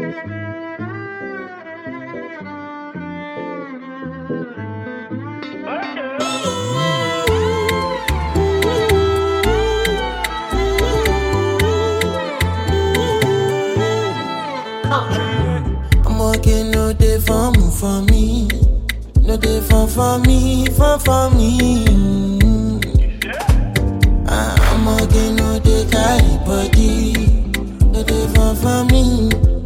I'm working no day for me. No day for me, for me. I'm working no day carry body. No day for me.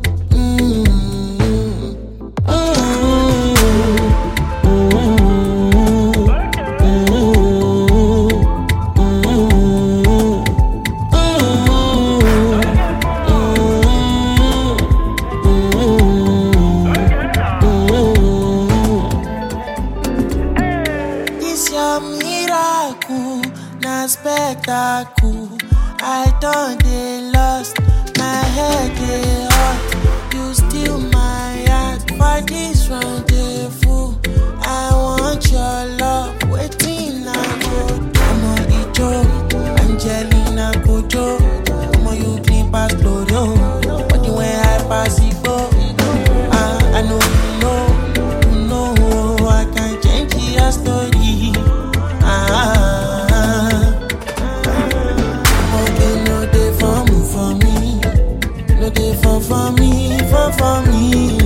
This your miracle, na spectacle. I done dey lost, my head dey hot. You steal my heart for this rendezvous. I want your love, waiting I go do. Omo Ijo, Angelina Kojo. Omo you clean past Glorio, but the way I pass it go. I know you know, I can change your story. Okay, no day for me, no day for me, for me.